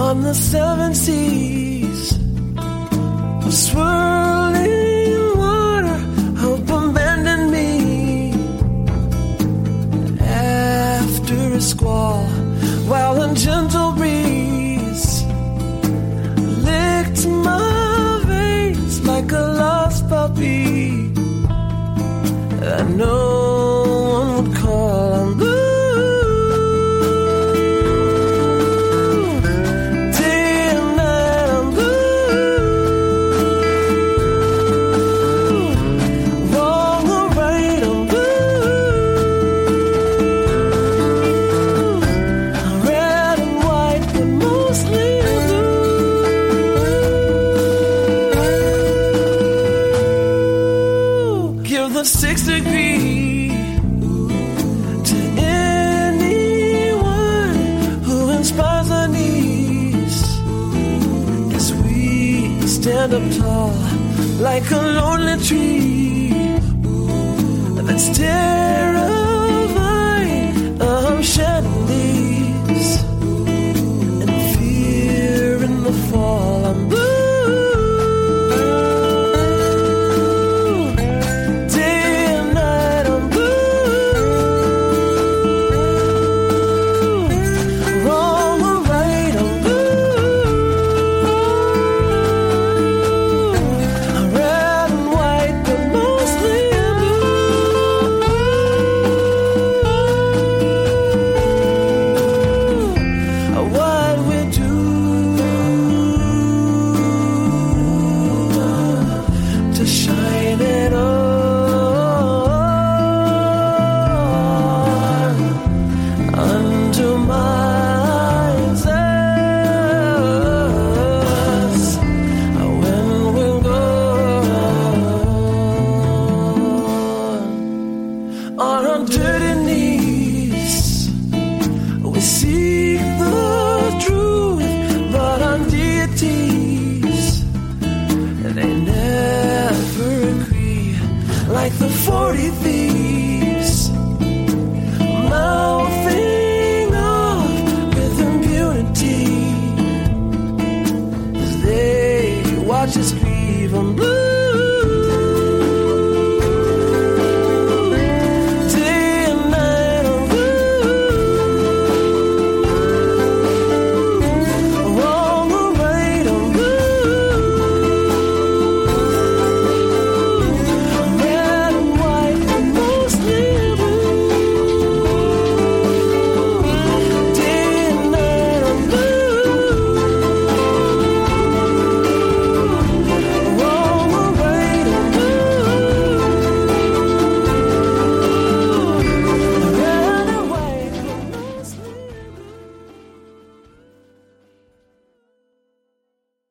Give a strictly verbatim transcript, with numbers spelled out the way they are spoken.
on the seven seas, of swirling water, hope abandoned me. After a squall, while a gentle breeze licked my veins like a lost puppy that no one would call on blue. Six degree to anyone who inspires our knees, as we stand up tall like a lonely tree that's terrified of shedding leaves and fear in the fall. I'm blue. On our dirty knees, we seek the truth, but on deities, they never agree. Like the forty thieves, mouthing off with impunity, as they watch us grieve on blue.